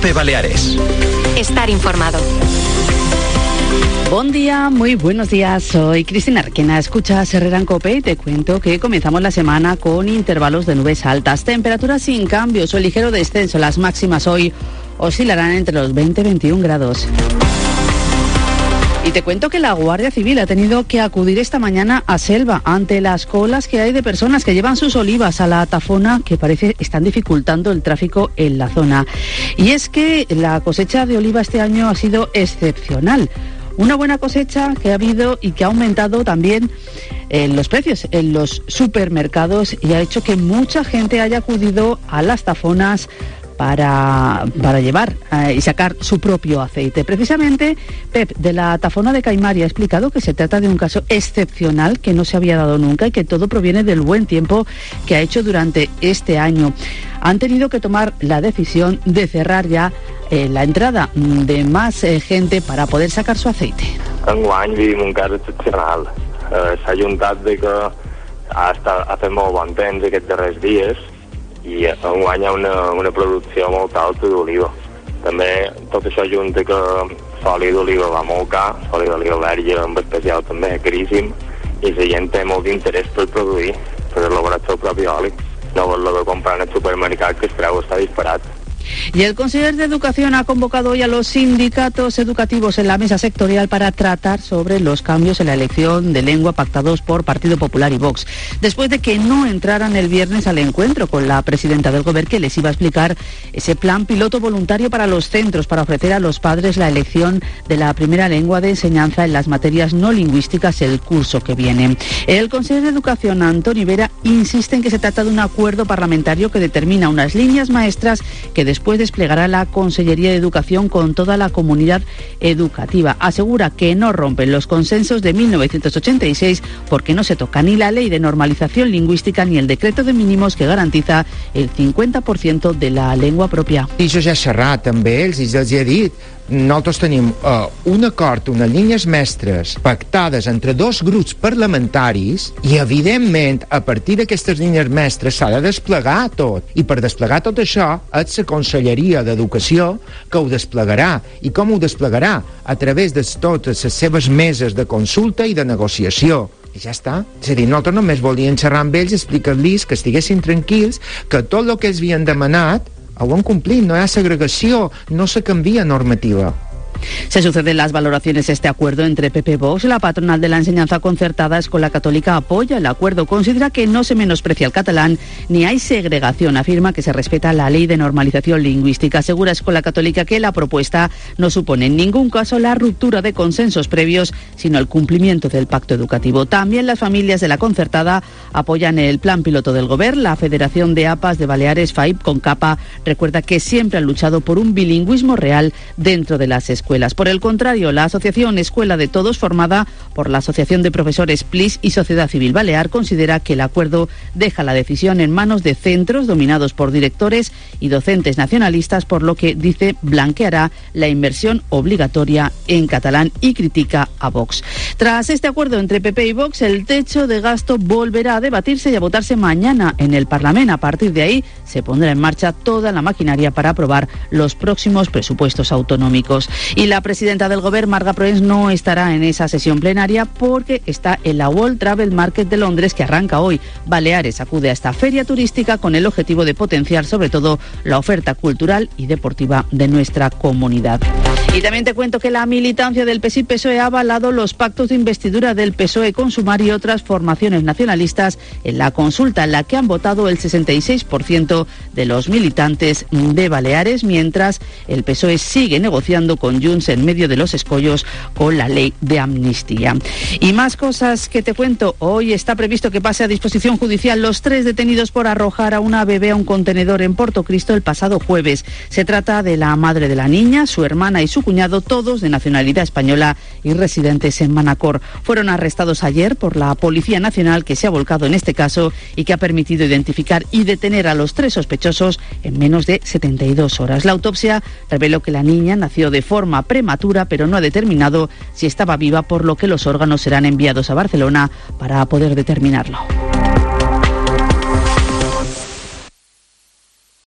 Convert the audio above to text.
Cope Baleares. Estar informado. Buen día, muy buenos días. Soy Cristina Requena. Escuchas Herrera en Cope y te cuento que comenzamos la semana con intervalos de nubes altas. Temperaturas sin cambios o ligero descenso. Las máximas hoy oscilarán entre los 20 y 21 grados. Y te cuento que la Guardia Civil ha tenido que acudir esta mañana a Selva ante las colas que hay de personas que llevan sus olivas a la tafona que parece están dificultando el tráfico en la zona. Y es que la cosecha de oliva este año ha sido excepcional. Una buena cosecha que ha habido y que ha aumentado también los precios en los supermercados y ha hecho que mucha gente haya acudido a las tafonas para llevar y sacar su propio aceite. Precisamente, Pep, de la Tafona de Caimari, ha explicado que se trata de un caso excepcional que no se había dado nunca y que todo proviene del buen tiempo que ha hecho durante este año. Han tenido que tomar la decisión de cerrar ya la entrada de más gente para poder sacar su aceite. Enguany vivim un cas excepcional. S'ha juntat de que ha fet molt bon temps aquests darrers dies i enguany hi ha una producció molt alta d'oliva. També tot això junta que l'oli d'oliva va molt car, l'oli d'oliva verge en especial també caríssim, i la gent té molt d'interès per produir, per elaborar el seu propi oli. No vol de comprar en el supermercat, que el preu està disparat. Y el Conseller de Educación ha convocado hoy a los sindicatos educativos en la mesa sectorial para tratar sobre los cambios en la elección de lengua pactados por Partido Popular y Vox, después de que no entraran el viernes al encuentro con la presidenta del Gobierno, que les iba a explicar ese plan piloto voluntario para los centros para ofrecer a los padres la elección de la primera lengua de enseñanza en las materias no lingüísticas el curso que viene. El Conseller de Educación, Antoni Vera, insiste en que se trata de un acuerdo parlamentario que determina unas líneas maestras que después desplegará la Consellería de Educación con toda la comunidad educativa. Asegura que no rompen los consensos de 1986 porque no se toca ni la Ley de Normalización Lingüística ni el decreto de mínimos que garantiza el 50% de la lengua pròpia. I jo ja he xerrat amb ells i els he dit, nosaltres tenim un acord, unes línies mestres pactades entre dos grups parlamentaris i, evidentment, a partir d'aquestes línies mestres s'ha de desplegar tot. I per desplegar tot això és la Conselleria d'Educació que ho desplegarà. I com ho desplegarà? A través de totes les seves meses de consulta i de negociació. I ja està. És a dir, nosaltres només volíem xerrar amb ells i explicar-los que estiguessin tranquils, que tot el que ells havien demanat ho han complit, no hi ha segregació, no se canvia normativa. Se suceden las valoraciones de este acuerdo entre PP y Vox. La patronal de la enseñanza concertada, Escola Católica, apoya el acuerdo. Considera que no se menosprecia el catalán ni hay segregación. Afirma que se respeta la Ley de Normalización Lingüística. Asegura Escola Católica que la propuesta no supone en ningún caso la ruptura de consensos previos, sino el cumplimiento del pacto educativo. También las familias de la concertada apoyan el plan piloto del Gobierno. La Federación de APAs de Baleares, FAIP, con capa, recuerda que siempre han luchado por un bilingüismo real dentro de las escuelas. Por el contrario, la Asociación Escuela de Todos, formada por la Asociación de Profesores PLIS y Sociedad Civil Balear, considera que el acuerdo deja la decisión en manos de centros dominados por directores y docentes nacionalistas, por lo que, dice, blanqueará la inversión obligatoria en catalán y critica a Vox. Tras este acuerdo entre PP y Vox, el techo de gasto volverá a debatirse y a votarse mañana en el Parlamento. A partir de ahí se pondrá en marcha toda la maquinaria para aprobar los próximos presupuestos autonómicos. Y la presidenta del Gobierno, Marga Proens, no estará en esa sesión plenaria porque está en la World Travel Market de Londres, que arranca hoy. Baleares acude a esta feria turística con el objetivo de potenciar sobre todo la oferta cultural y deportiva de nuestra comunidad. Y también te cuento que la militancia del PSI PSOE ha avalado los pactos de investidura del PSOE con Sumar y otras formaciones nacionalistas en la consulta, en la que han votado el 66% de los militantes de Baleares, mientras el PSOE sigue negociando con Junts en medio de los escollos con la ley de amnistía. Y más cosas que te cuento. Hoy está previsto que pase a disposición judicial los 3 detenidos por arrojar a una bebé a un contenedor en Portocristo el pasado jueves. Se trata de la madre de la niña, su hermana y su cuñado, todos de nacionalidad española y residentes en Manacor. Fueron arrestados ayer por la Policía Nacional, que se ha volcado en este caso y que ha permitido identificar y detener a los 3 sospechosos en menos de 72 horas. La autopsia reveló que la niña nació de forma prematura, pero no ha determinado si estaba viva, por lo que los órganos serán enviados a Barcelona para poder determinarlo.